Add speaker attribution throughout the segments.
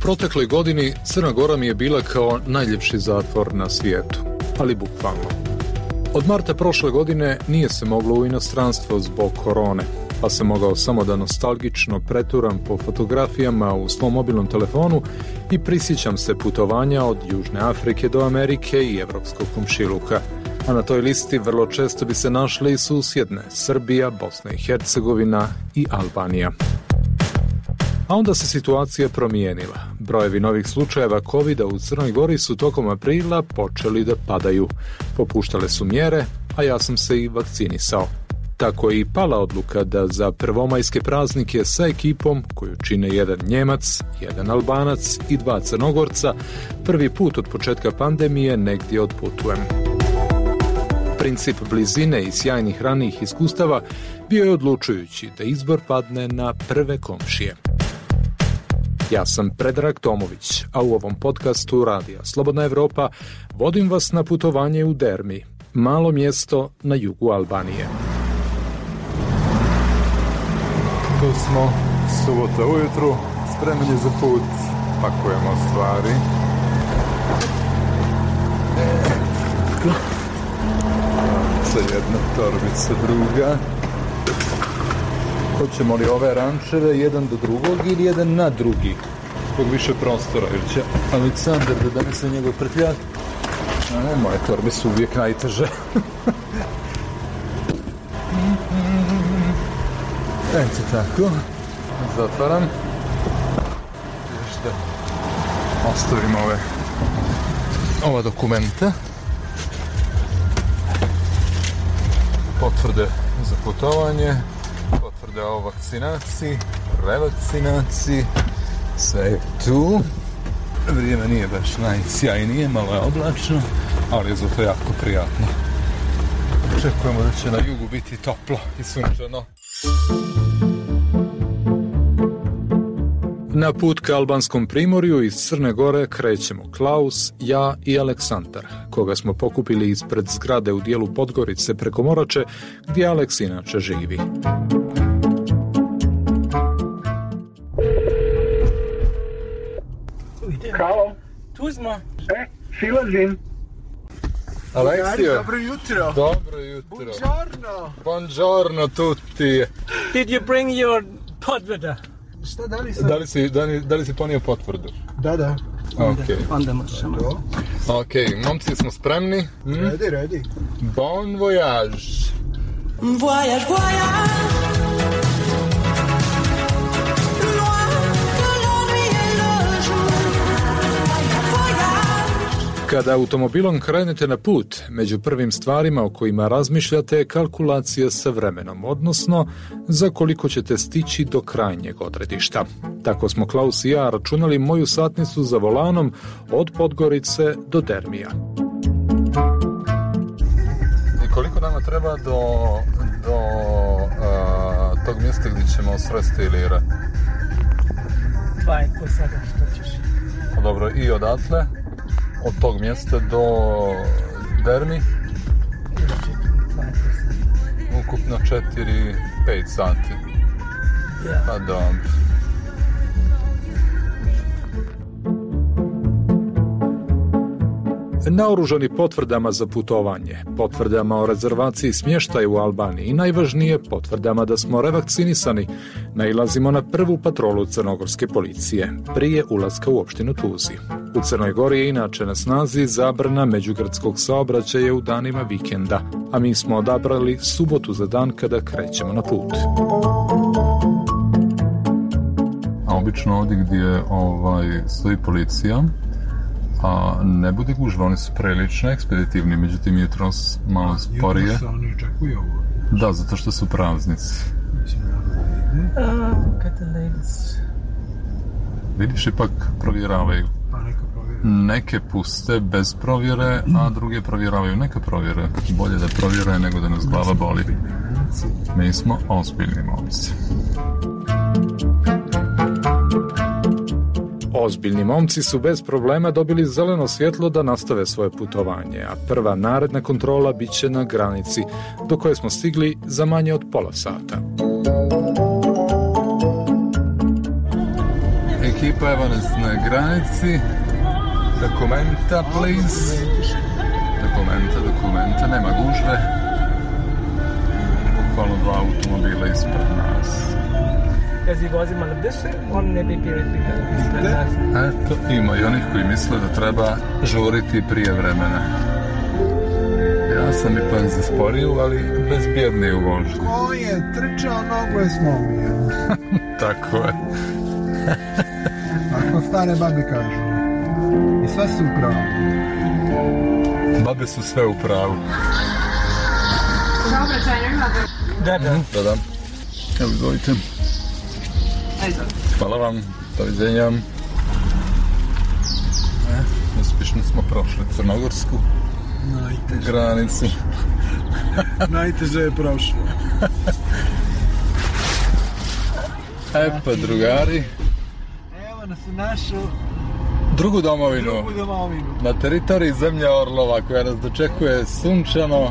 Speaker 1: protekloj godini Crna Gora mi je bila kao najljepši zatvor na svijetu, ali bukvalno. Od marta prošle godine nije se moglo u inostranstvo zbog korone, pa sam mogao samo da nostalgično preturam po fotografijama u svom mobilnom telefonu i prisjećam se putovanja od Južne Afrike do Amerike i evropskog komšiluka. A na toj listi vrlo često bi se našle i susjedne Srbija, Bosna i Hercegovina i Albanija. A onda se situacija promijenila. Brojevi novih slučajeva COVID-a u Crnoj Gori su tokom aprila počeli da padaju. Popuštale su mjere, a ja sam se i vakcinisao. Tako je i pala odluka da za prvomajske praznike sa ekipom, koju čine jedan Njemac, jedan Albanac i 2 Crnogorca, prvi put od početka pandemije negdje odputujem. Princip blizine i sjajnih ranijih iskustava bio je odlučujući da izbor padne na prve komšije. Ja sam Predrag Tomović, a u ovom podcastu Radija Slobodna Evropa vodim vas na putovanje u Dermi, malo mjesto na jugu Albanije.
Speaker 2: Tu smo, subota ujutru, spremni za put, pakujemo stvari. Jedna torbica, druga. Hoćemo li ove rančeve jedan do drugog ili jedan na drugi? Zbog više prostora, jer će Aleksandar da donese njegov prtljak. A ne, moje torbe su uvijek najteže. Eto tako. Zatvaram. Vidiš ostavim ova dokumenta. Potvrde za putovanje, potvrde o vakcinaciji, revakcinaciji, sve je tu. Vrijeme nije baš najsjajnije, malo je oblačno, ali je zato jako prijatno. Očekujemo da će na jugu biti toplo i sunčano.
Speaker 1: Na put ka albanskom primorju iz Crne Gore krećemo Klaus, ja i Aleksandar, koga smo pokupili ispred zgrade u dijelu Podgorice preko Morače, gdje Aleks inače živi.
Speaker 3: Halo.
Speaker 4: Tu smo.
Speaker 3: Silazim.
Speaker 2: Aleksio.
Speaker 4: Dobro jutro.
Speaker 2: Dobro jutro.
Speaker 4: Buongiorno.
Speaker 2: Buongiorno tutti.
Speaker 4: Did you bring your potvrda?
Speaker 3: Šta, da li
Speaker 2: si ponio potvrdu?
Speaker 3: Da.
Speaker 2: Okay.
Speaker 4: Onda možemo.
Speaker 2: Ok, momci smo spremni?
Speaker 3: Redi.
Speaker 2: Bon voyage.
Speaker 5: Voyage, voyage.
Speaker 1: Kada automobilom krenete na put, među prvim stvarima o kojima razmišljate je kalkulacija sa vremenom, odnosno za koliko ćete stići do krajnjeg odredišta. Tako smo Klaus i ja računali moju satnicu za volanom od Podgorice do Dermija.
Speaker 2: I koliko nama treba do tog mjesta gdje ćemo sresti Ilira?
Speaker 4: 2,5 sada, što ćeš?
Speaker 2: Dobro, i odatle? Od tog mjesta do Dermi? Ukupno 4-5 sati. Pa dobro.
Speaker 1: Naoružani potvrdama za putovanje, potvrdama o rezervaciji smještaja u Albaniji i najvažnije potvrdama da smo revakcinisani, nailazimo na prvu patrolu crnogorske policije prije ulaska u opštinu Tuzi. U Crnoj Gori je inače na snazi zabrana međugradskog saobraćaja u danima vikenda, a mi smo odabrali subotu za dan kada krećemo na put.
Speaker 2: A obično ovdje gdje stoji policija, a ne bude gužva, oni su prilično ekspeditivni, međutim jutros malo sporije.
Speaker 3: Jutros oni očekuju ovo.
Speaker 2: Da, zato što su praznici. Vidiš, ipak provjeravaju.
Speaker 3: Pa neka provjeravaju.
Speaker 2: Neke puste bez provjere, a druge provjeravaju. Neka provjere. Bolje da provjere nego da nas glava boli. Mi smo ozbiljni momci.
Speaker 1: Ozbiljni momci su bez problema dobili zeleno svjetlo da nastave svoje putovanje, a prva naredna kontrola bit će na granici, do koje smo stigli za manje od pola sata.
Speaker 2: Ekipa, evo nas na granici. Dokumenta, please. Dokumenta, nema gužve. Bukvalno 2 automobila ispred nas.
Speaker 4: Does he was on this on maybe period
Speaker 2: Eto, ima i onih koji misle da treba žuriti prije vremena. Ja sam ipak zasporio, ali bezbjednije u vožnji.
Speaker 3: Ko je trčao, nogu je slomio.
Speaker 2: Tako je.
Speaker 3: Ako stare babi kažu. I sve su u pravu.
Speaker 2: Babe su sve u pravu. Da. Evo, izvolite. Hvala vam. Doviđenja. Uspješno smo prošli crnogorsku granicu.
Speaker 3: Najteže je prošlo.
Speaker 2: Pa drugari.
Speaker 3: Evo nas u našu
Speaker 2: Drugu domovinu. Na teritoriji zemlje Orlova koja nas dočekuje sunčano.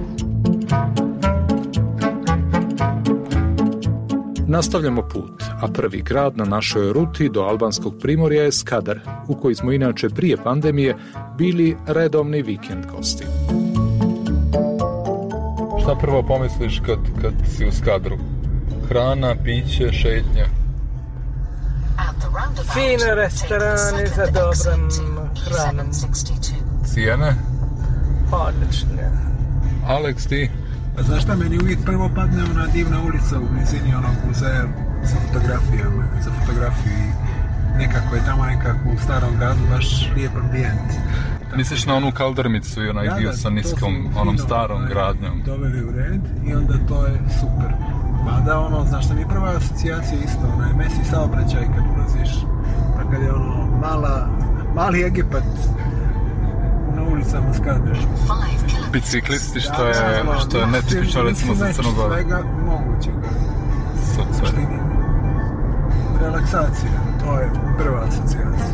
Speaker 1: Nastavljamo put, a prvi grad na našoj ruti do albanskog primorja je Skadar, u koji smo inače prije pandemije bili redovni vikend gosti.
Speaker 2: Šta prvo pomisliš kad si u Skadru? Hrana, piće, šetnja?
Speaker 4: Fine restorane za dobrom hranom.
Speaker 2: Cijene?
Speaker 4: Odlične.
Speaker 2: Alex, ti?
Speaker 3: A znaš šta, meni uvijek prvo padne ona divna ulica u blizini onog muzeja za fotografiju i nekako je tamo u starom gradu baš lijep ambijent.
Speaker 2: Misliš na onu kaldermicu i onaj dio sa niskom, onom starom gradnjom?
Speaker 3: Doveli u red i onda to je super. Mada ono, znaš šta mi je prva asocijacija isto, onaj Messi saobraćaj kad ulaziš, pa kad je ono mali Egipat na ulicama Skadra.
Speaker 2: Biciklisti što je netipično recimo za Crnu Goru.
Speaker 3: Svega mogućeg.
Speaker 2: Super.
Speaker 3: Relaksacija, to je prva asocijacija.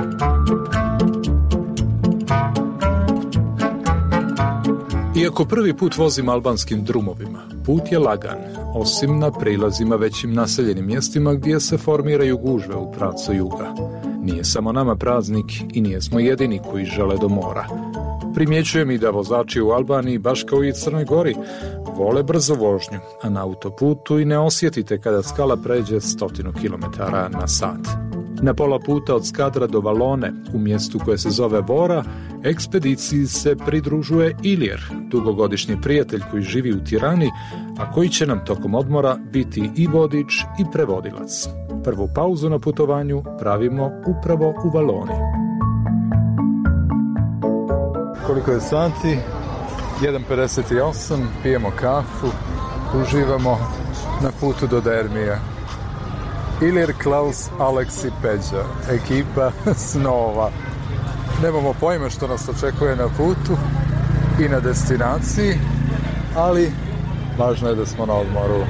Speaker 1: Iako prvi put vozim albanskim drumovima, put je lagan, osim na prilazima većim naseljenim mjestima gdje se formiraju gužve u pravcu juga. Nije samo nama praznik i nije smo jedini koji žele do mora. Primjećujem i da vozači u Albaniji, baš kao i Crnoj Gori, vole brzo vožnju, a na autoputu i ne osjetite kada skala pređe 100 km/h. Na pola puta od Skadra do Valone, u mjestu koje se zove Vora, ekspediciji se pridružuje Ilir, dugogodišnji prijatelj koji živi u Tirani, a koji će nam tokom odmora biti i vodič i prevodilac. Prvu pauzu na putovanju pravimo upravo u Valoni.
Speaker 2: Koliko je sati? 1:58, pijemo kafu, uživamo na putu do Dermija. Ilir, Klaus, Alex i Peđa, ekipa snova. Nemamo pojma što nas očekuje na putu i na destinaciji, ali važno je da smo na odmoru.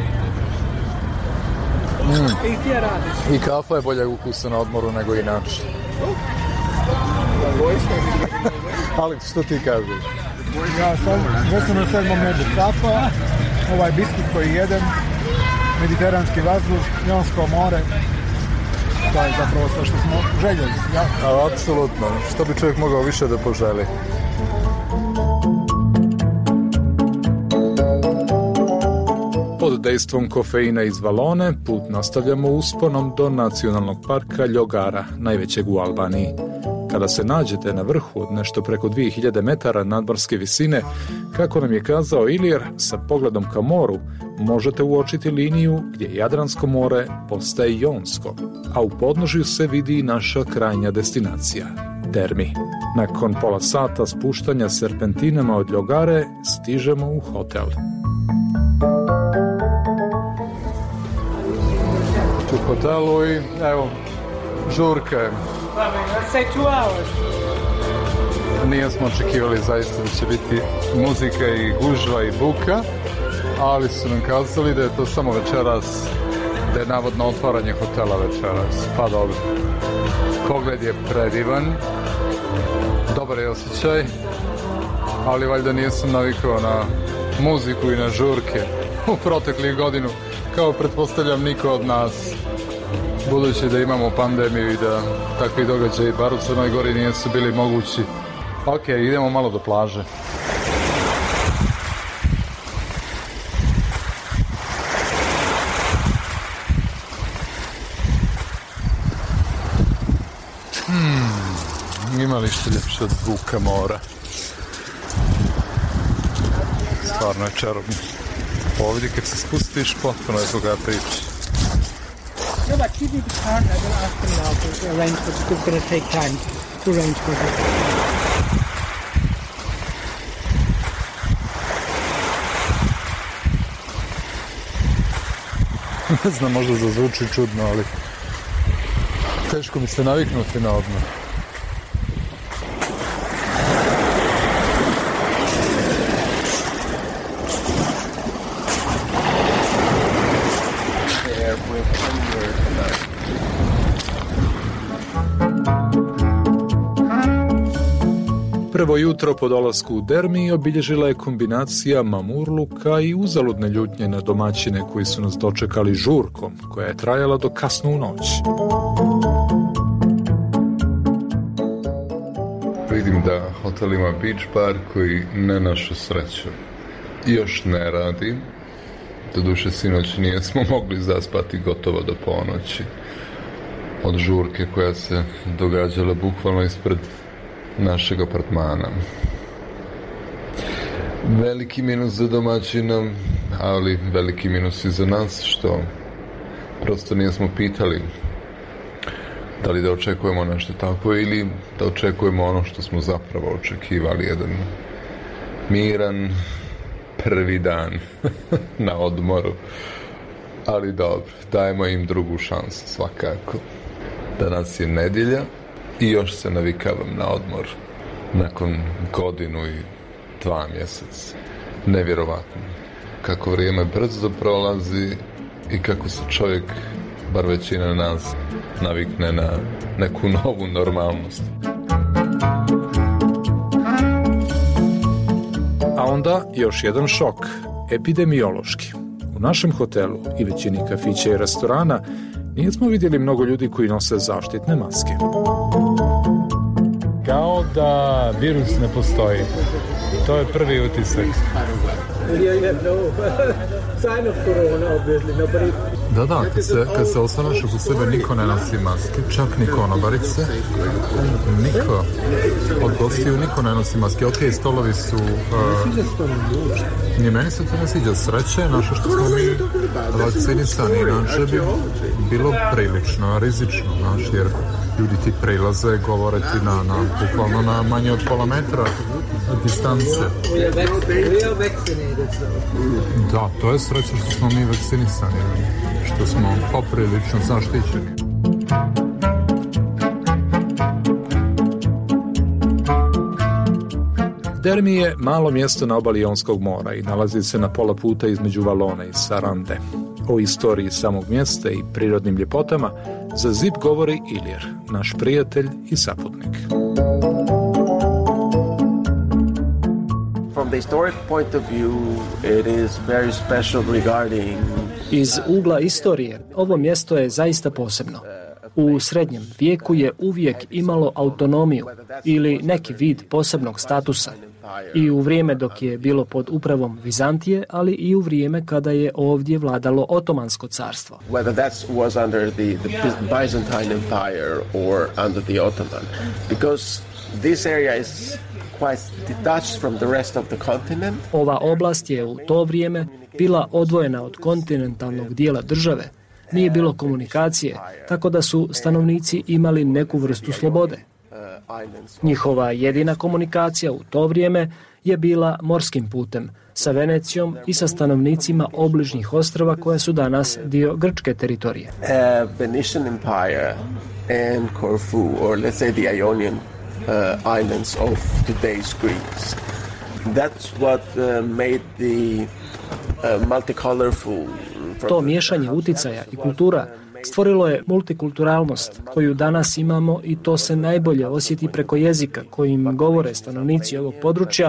Speaker 2: I kafa je bolja ukusa na odmoru nego inače. Alex, što ti kažeš?
Speaker 3: Ja sam na 7. među kafa, ovaj biskit koji jedem, mediteranski vazduh, Jonsko more, to je zapravo sve što smo željeli. Ja?
Speaker 2: Apsolutno, što bi čovjek mogao više da poželi.
Speaker 1: Pod dejstvom kofeina iz Valone put nastavljamo usponom do nacionalnog parka Ljogara, najvećeg u Albaniji. Kada se nađete na vrhu od nešto preko 2000 metara nadmorske visine, kako nam je kazao Ilir, sa pogledom ka moru, možete uočiti liniju gdje Jadransko more postaje Jonsko, a u podnožju se vidi i naša krajnja destinacija, Dermi. Nakon pola sata spuštanja serpentinama od Ljogare, stižemo u hotel.
Speaker 2: U hotelu i evo, žurka je.
Speaker 4: Let's say 2 hours.
Speaker 2: Nismo očekivali zaista da će biti muzika i gužva i buka, ali su nam kazali da je to samo večeras, da je navodno otvaranje hotela večeras. Pa dobro. Pogled je predivan, dobar je osjećaj, ali valjda nisam navikao na muziku i na žurke u proteklih godinu, kao pretpostavljam niko od nas.
Speaker 1: budući da imamo pandemiju i da takvi događaji bar u Crnoj Gori nisu bili mogući. Ok, idemo malo do plaže. Ima li što ljepše od zvuka mora? Stvarno je čarobno. Ovdje kad se spustiš, potpuno je toga priča.
Speaker 4: No, but keep it hard. I will ask them now to arrange, but it's going to take time to arrange for that.
Speaker 1: Ne znam, možda zazvuči čudno, ali teško mi se naviknuti na odmor. Prvo jutro po dolasku u Dermi obilježila je kombinacija mamurluka i uzaludne ljutnje na domaćine koji su nas dočekali žurkom, koja je trajala do kasno u noć.
Speaker 2: Vidim da hotel ima beach bar koji, na našu sreću, još ne radi. Doduše, sinoć nismo mogli zaspati gotovo do ponoći od žurke koja se događala bukvalno ispred našeg apartmana. Veliki minus za domaćina, ali veliki minus i za nas, što prosto nismo pitali da li da očekujemo nešto tako ili da očekujemo ono što smo zapravo očekivali, jedan miran prvi dan na odmoru. Ali dobro, dajemo im drugu šansu svakako. Danas je nedjelja i još se navikavam na odmor nakon godinu i 2 mjeseca. Nevjerovatno. Kako vrijeme brzo prolazi i kako se čovjek, bar većina nas, navikne na neku novu normalnost.
Speaker 1: A onda još jedan šok, epidemiološki. U našem hotelu i većini kafića i restorana nismo vidjeli mnogo ljudi koji nose zaštitne maske. Kao da virus ne postoji. To je prvi utisak. Da, kad se osvanaš oko sebe, niko ne nosi maske, čak ni konobarice, niko od gostiju, niko ne nosi maske. Ok, stolovi su... Ni meni se to ne sviđa. Sreće je naše što smo mi vakcinisani, inače bi bilo prilično rizično, znaš, jer ljudi ti prilaze, govore ti bukvalno na manje od pola metra distance. Da, to je sreća što smo mi vakcinisani, što smo poprilično zaštićeni. Dermi je malo mjesto na obali Jonskog mora i nalazi se na pola puta između Valone i Sarande. O istoriji samog mjesta i prirodnim ljepotama za ZIP govori Ilir, naš prijatelj i saputnik.
Speaker 6: From the historic point of view, it is very special regarding...
Speaker 4: Iz ugla istorije, ovo mjesto je zaista posebno. U srednjem vijeku je uvijek imalo autonomiju ili neki vid posebnog statusa. I u vrijeme dok je bilo pod upravom Vizantije, ali i u vrijeme kada je ovdje vladalo Otomansko carstvo.
Speaker 6: Whether that was under the Byzantine Empire or under the Ottoman. Because this area is quite detached from the rest of the continent.
Speaker 4: Ova oblast je u to vrijeme bila odvojena od kontinentalnog dijela države. Nije bilo komunikacije, tako da su stanovnici imali neku vrstu slobode. Njihova jedina komunikacija u to vrijeme je bila morskim putem, sa Venecijom i sa stanovnicima obližnjih ostrva koja su danas dio grčke teritorije.
Speaker 6: Venetian Empire and Corfu, or let's say the Ionian islands of today's Greece. That's what made the multicolorful.
Speaker 4: To miješanje uticaja i kultura stvorilo je multikulturalnost koju danas imamo i to se najbolje osjeti preko jezika kojim govore stanovnici ovog područja,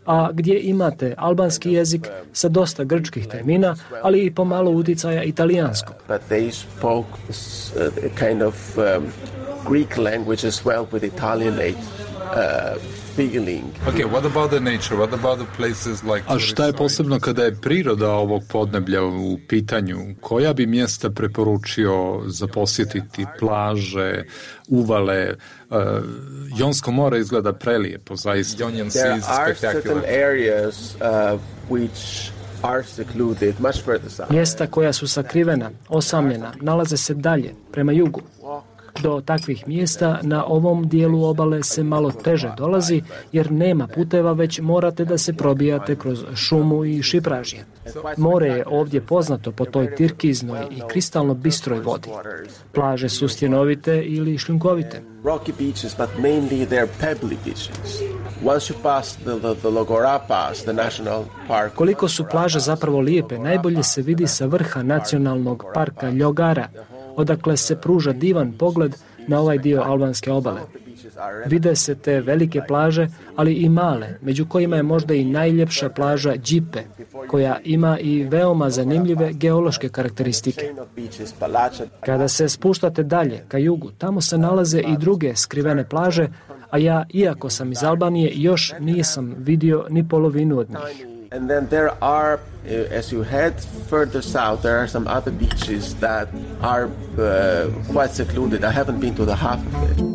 Speaker 4: a gdje imate albanski jezik sa dosta grčkih termina, ali i pomalo uticaja italijanskog.
Speaker 6: But they spoke kind of Greek language as well with Italianate feeling.
Speaker 2: Okay, what about the nature? What about the places like...
Speaker 1: A šta je posebno kada je priroda ovog podneblja u pitanju? Koja bi mjesta preporučio za posjetiti? Plaže, uvale? Jonsko more izgleda prelijepo, zaista.
Speaker 6: There are certain areas which are secluded much further south.
Speaker 4: Mjesta koja su sakrivena, osamljena, nalaze se dalje, prema jugu. Do takvih mjesta na ovom dijelu obale se malo teže dolazi jer nema puteva, već morate da se probijate kroz šumu i šipražje. More je ovdje poznato po toj tirkiznoj i kristalno bistroj vodi. Plaže su stjenovite ili šljunkovite.
Speaker 6: Rocky beaches, but mainly they're pebbly beaches. Once you pass the Logora Pass, the national park.
Speaker 4: Koliko su plaže zapravo lijepe, najbolje se vidi sa vrha nacionalnog parka Ljogara, odakle se pruža divan pogled na ovaj dio albanske obale. Vide se te velike plaže, ali i male, među kojima je možda i najljepša plaža Džipe, koja ima i veoma zanimljive geološke karakteristike. Kada se spuštate dalje, ka jugu, tamo se nalaze i druge skrivene plaže, a ja, iako sam iz Albanije, još nisam vidio ni polovinu od njih.
Speaker 6: And then there are, as you head further south, there are some other beaches that are quite secluded. I haven't been to the half of it.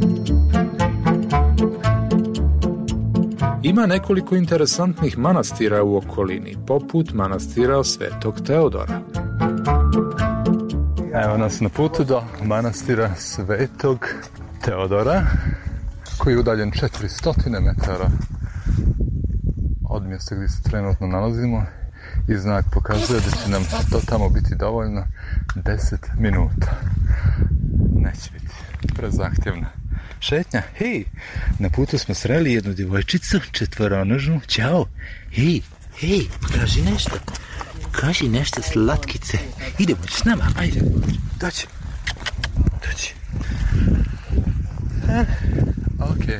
Speaker 1: Ima nekoliko interesantnih manastira u okolini, poput manastira Svetog Teodora.
Speaker 2: Evo nas na putu do manastira Svetog Teodora, koji je udaljen 400 metara od mjesta gdje se trenutno nalazimo i znak pokazuje da će nam to tamo biti dovoljno 10 minuta. Neće biti prezahtjevna šetnja. Hej, na putu smo sreli jednu djevojčicu, četvoronožnu. Ćao. Hej, kaži nešto slatkice. Idemo s nama, ajde. Doći. Okay.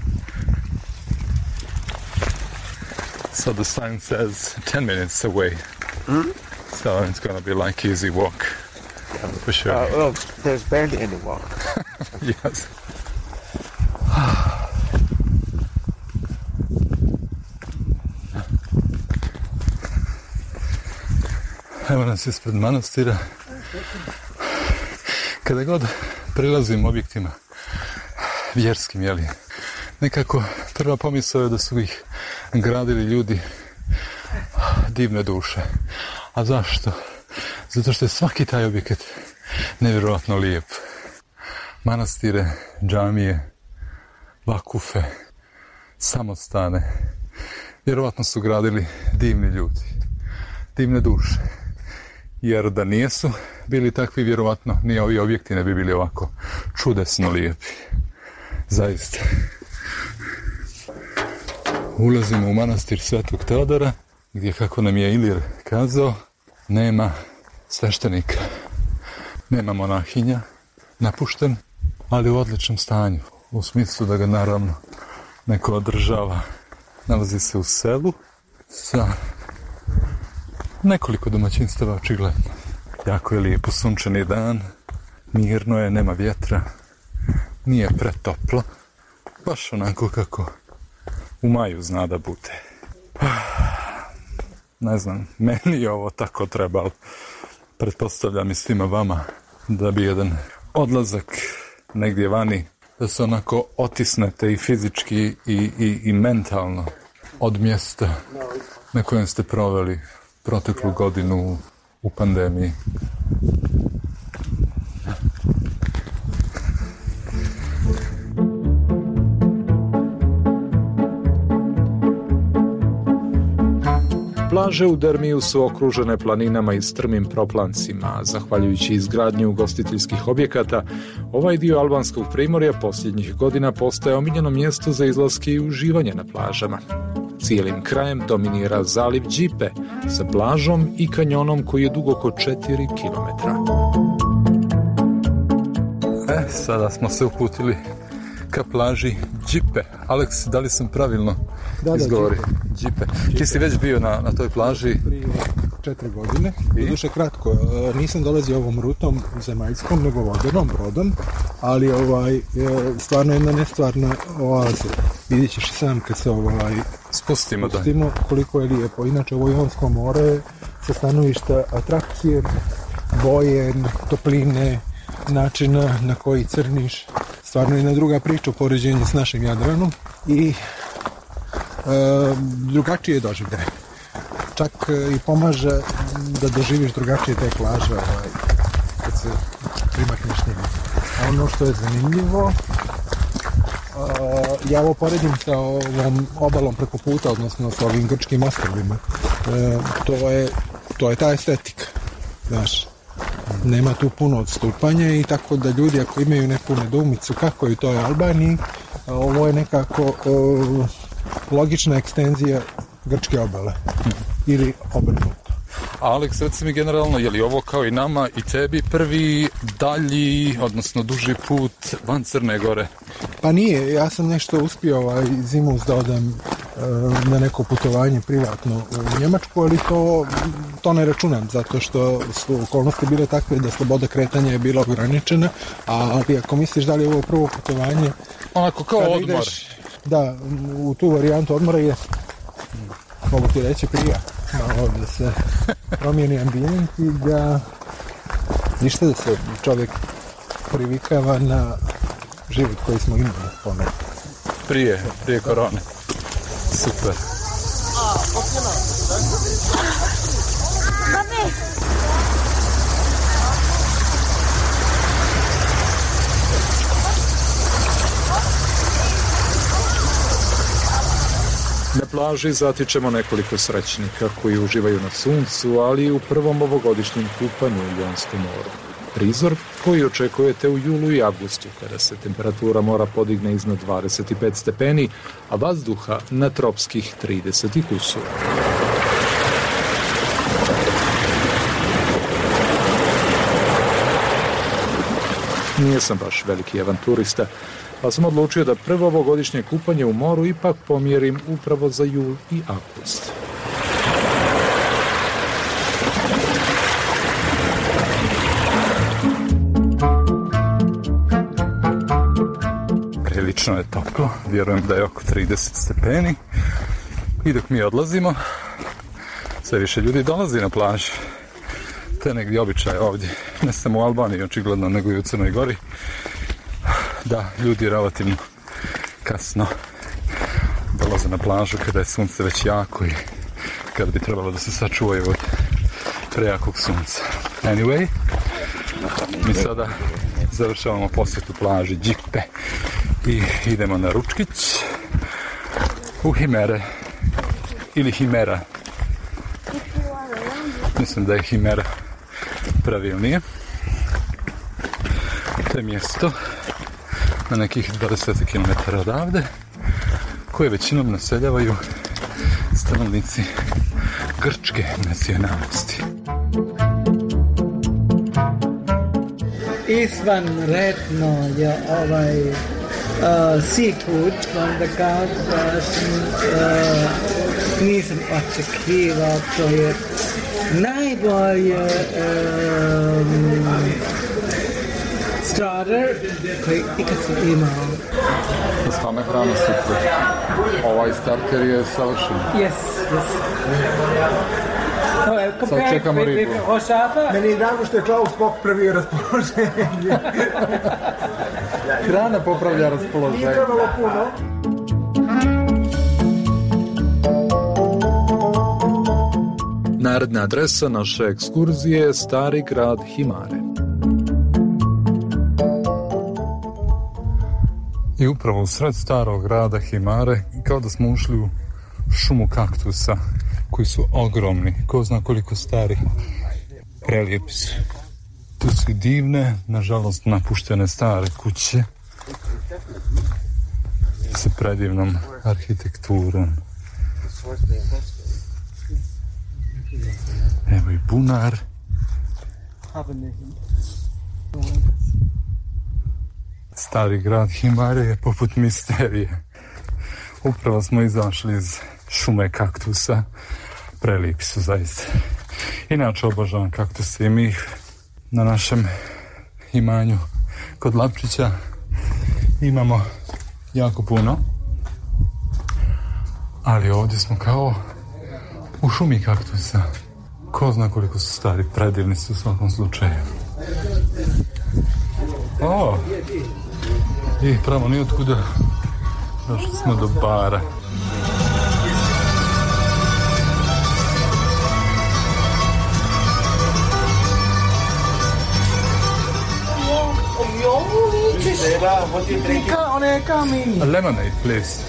Speaker 2: So the sign says 10 minutes away. So it's going to be like easy walk. For sure.
Speaker 6: Well, there's barely any walk.
Speaker 2: Yes. Evo nas ispred manastira. Kada god prilazim objektima vjerskim, jeli, nekako prva pomisao je da su ih gradili ljudi divne duše. A zašto? Zato što je svaki taj objekat nevjerojatno lijep. Manastire, džamije, vakufe, samostane. Vjerovatno su gradili divni ljudi, divne duše. Jer da nijesu bili takvi, vjerovatno ni ovi objekti ne bi bili ovako čudesno lijepi. Zaista. Ulazimo u manastir Svetog Teodora, gdje, kako nam je Ilir kazao, nema sveštenika, nema monahinja, napušten, ali u odličnom stanju. U smislu da ga naravno neko održava. Nalazi se u selu sa nekoliko domaćinstava, očigledno. Jako je lijepo, sunčani dan, mirno je, nema vjetra, nije pretoplo, baš onako kako u maju zna da bude. Ne znam, meni je ovo tako trebalo. Pretpostavljam i svima vama da bi jedan odlazak negdje vani, da se onako otisnete i fizički i mentalno od mjesta na kojem ste proveli proteklu godinu u pandemiji.
Speaker 1: Plaže u Dermiju su okružene planinama i strmim proplancima. Zahvaljujući izgradnji ugostiteljskih objekata, ovaj dio albanskog primorja posljednjih godina postaje omiljeno mjesto za izlaske i uživanje na plažama. Cijelim krajem dominira zaliv Džipe sa plažom i kanjonom koji je dug oko 4 kilometra.
Speaker 2: Sada smo se uputili ka plaži Džipe. Aleks, da li sam pravilno izgovori. Džipe. Ti si već bio na toj plaži?
Speaker 3: Prije 4 godine. Doduše kratko. Nisam dolazio ovom rutom zemaljskom, nego vodenom, brodom, ali stvarno jedna nestvarna oaza. Vidjet ćeš sam kad se
Speaker 2: spustimo
Speaker 3: koliko je lijepo. Inače, ovo Jonsko more sa stanovišta atrakcije, boje, topline, načina na koji crniš. Stvarno jedna druga priča u poređenju s našim Jadranom i drugačije doživljaje. Čak i pomaže da doživiš drugačije te plaže kad se primakneš njima. Ono što je zanimljivo, ja ovo poredim sa ovom obalom preko puta, odnosno sa ovim grčkim ostrvima. To je ta estetika, znaš. Nema tu puno odstupanja i tako da ljudi ako imaju neku nedoumicu kako je u toj Albaniji, ovo je nekako logična ekstenzija grčke obale ili obrnuto.
Speaker 2: Alex, reci mi generalno, je li ovo kao i nama i tebi prvi dalji, odnosno duži put van Crne Gore?
Speaker 3: Pa nije, ja sam nešto uspio zimus da odem na neko putovanje privatno u Njemačku, ali to ne računam, zato što su okolnosti bile takve da sloboda kretanja je bila ograničena, ali ako misliš da li je ovo prvo putovanje...
Speaker 2: Onako kao odmor.
Speaker 3: Ideš, da, u tu varijantu odmora je, mogu ti reći prija, malo da se promijeni ambijent i da ništa da se čovjek privikava na život koji smo imali ponekad.
Speaker 2: Prije korone. Super.
Speaker 1: Na plaži zatičemo nekoliko srećnika koji uživaju na suncu, ali i u prvom ovogodišnjem kupanju u Jonskom moru. Prizor koji očekujete u julu i avgustu, kada se temperatura mora podigne iznad 25 stepeni, a vazduha na tropskih 30 kusura. Nisam baš veliki avanturista, pa sam odlučio da prvo ovogodišnje kupanje u moru ipak pomjerim upravo za jul i avgust.
Speaker 2: Prilično je toplo, vjerujem da je oko 30 stepeni i dok mi odlazimo, sve više ljudi dolazi na plažu. To je negdje običaj ovdje, ne samo u Albaniji očigledno, nego i u Crnoj Gori, da ljudi relativno kasno dolaze na plažu kada je sunce već jako i kada bi trebalo da se sačuvaju od prejakog sunca. Anyway, mi sada završavamo posjetu plaži Džipe i idemo na ručkić u Himere ili Himera. Mislim da je Himera pravilnije. To je mjesto na nekih 20 km odavde koje većinom naseljavaju stanovnici grčke nacionalnosti.
Speaker 7: Izvanredno je seafood, onda nisam očekivao, to je najbolje starter koji ikad sam imao.
Speaker 2: Same hrane super. Ovaj starter je savršen.
Speaker 7: Yes.
Speaker 2: Sad čekamo ribu.
Speaker 3: Meni je drago što je Klaus popravio raspoloženje.
Speaker 2: Hrana popravlja raspoloženje.
Speaker 3: Nije trebalo puno.
Speaker 1: Naredna adresa naše ekskurzije je stari grad Himare.
Speaker 2: I upravo u sred starog grada Himare, kao da smo ušli u šumu kaktusa, koji su ogromni, ko zna koliko stari, prelijepi su. Tu su divne, nažalost napuštene stare kuće sa predivnom arhitekturom. Evo i bunar. Stari grad Himare je poput misterije. Upravo smo izašli iz šume kaktusa. Prelijepi su zaista. Inače obožavam kaktuse i mi ih na našem imanju kod Lapčića imamo jako puno. Ali ovdje smo kao u šumi kaktusa. Ko zna koliko su stari, predivni su u svakom slučaju. I pravo nijotkuda došli smo do bara. A lemonade, please.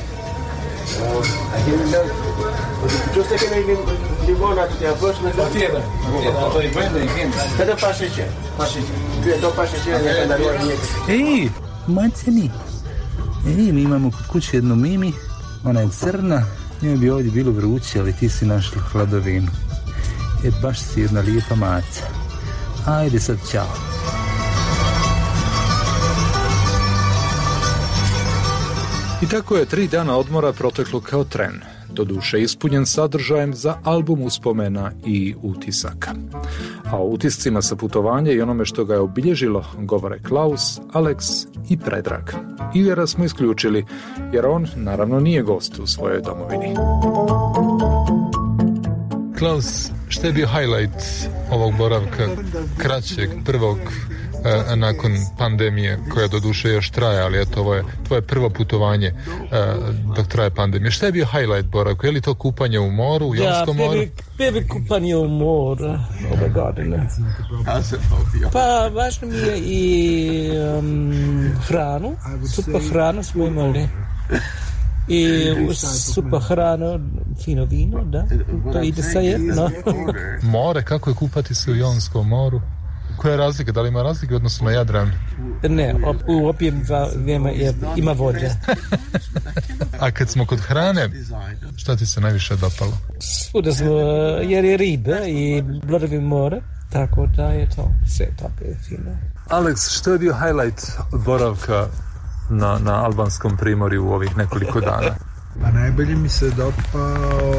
Speaker 2: Ej, maceni. Ej, mi imamo kod kuće jednu Mimi. Ona je crna. Njoj bi ovdje bilo vruće, ali ti si našla hladovinu. Baš si jedna lijepa maca. Ajde sad, čao.
Speaker 1: I tako je 3 dana odmora proteklo kao tren, doduše ispunjen sadržajem za album uspomena i utisaka. A o utiscima sa putovanja i onome što ga je obilježilo govore Klaus, Alex i Predrag. Ilera smo isključili, jer on naravno nije gost u svojoj domovini.
Speaker 2: Klaus, što je bio highlight ovog boravka, kraćeg, prvog, nakon pandemije, koja doduše još traje, ali eto, ovo je tvoje prvo putovanje dok traje pandemija. Šta je bio highlight boravka? Je li to kupanje u moru, u Jonskom moru?
Speaker 7: Prvi kupanje u moru ove godine. Pa važno mi je i hranu, super hranu smo imali. I super hranu, fino vino, da, to ide sa jedno.
Speaker 2: More, kako je kupati se u Jonskom moru? Koja je razlika? Da li ima razlike odnosno na Jadran?
Speaker 7: Ne, u opijem vrijeme ima vode.
Speaker 2: A kad smo kod hrane, šta ti se najviše dopalo?
Speaker 7: Svuda smo, jer je ribe i blodovi more, tako da je to sve tako je fino.
Speaker 2: Alex, što je bio highlight boravka na albanskom primorju u ovih nekoliko dana?
Speaker 3: A najbolje mi se dopao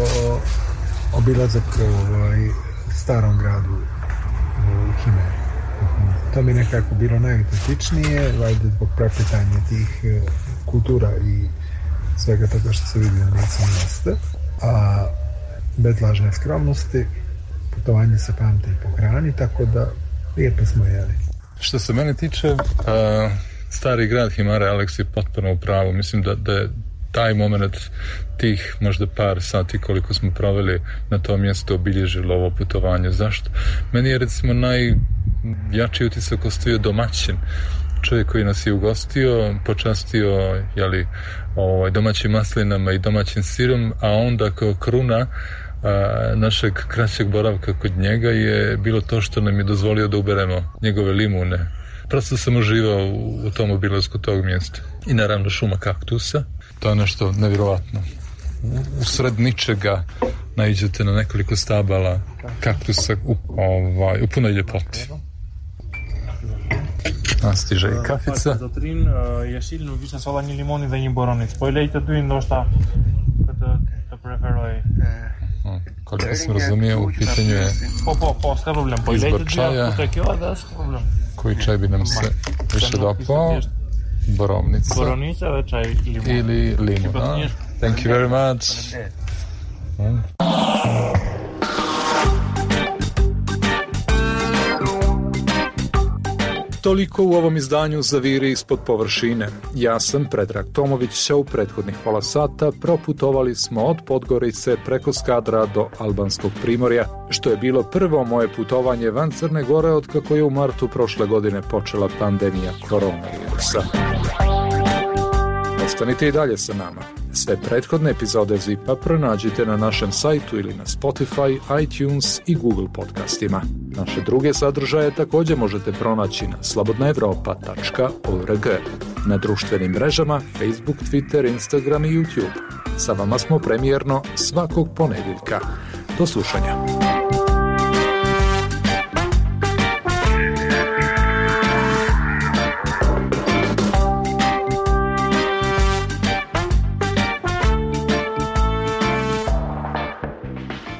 Speaker 3: obilazak starom gradu u Himeri. To mi nekako bilo najutetičnije, valjda zbog prepletanja tih kultura i svega toga što se vidi na licu mjesta. A bez lažne skromnosti, putovanje se pamte i po hrani, tako da lijepo smo jeli.
Speaker 2: Što se mene tiče, stari grad Himare, Alex je potpuno u pravu. Mislim da je taj moment tih možda par sati koliko smo proveli na tom mjestu obilježilo ovo putovanje. Zašto? Meni je recimo najjači utisak ostavio domaćin. Čovjek koji nas je ugostio, počastio domaćim maslinama i domaćim sirom, a onda kao kruna našeg kraćeg boravka kod njega je bilo to što nam je dozvolio da uberemo njegove limune. Prosto sam uživao u tom obilasku tog mjesta. I naravno šuma kaktusa. To je nešto nevjerovatno. U sred ničega naiđete na nekoliko stabala kaktusa u punoj ljepoti. Stiže i kafica.
Speaker 8: Zotrin je silno više solani limoni za njim boronic. Pojlejte tu i došta da preferoj.
Speaker 2: Koliko sam razumio, u pitanju je izbor čaja. Koji čaj bi nam se više dopao? Borovnica.
Speaker 8: Borovnica, čaj limun.
Speaker 2: Ili limun. Thank you very much.
Speaker 1: Toliko u ovom izdanju Zaviri ispod površine. Ja sam Predrag Tomović, a u prethodnih pola sata proputovali smo od Podgorice preko Skadra do albanskog primorja, što je bilo prvo moje putovanje van Crne Gore otkako je u martu prošle godine počela pandemija koronavirusa. Ostanite i dalje sa nama. Sve prethodne epizode Zipa pronađite na našem sajtu ili na Spotify, iTunes i Google podcastima. Naše druge sadržaje također možete pronaći na slobodnaevropa.org, na društvenim mrežama Facebook, Twitter, Instagram i YouTube. Sa vama smo premijerno svakog ponedjeljka. Do slušanja.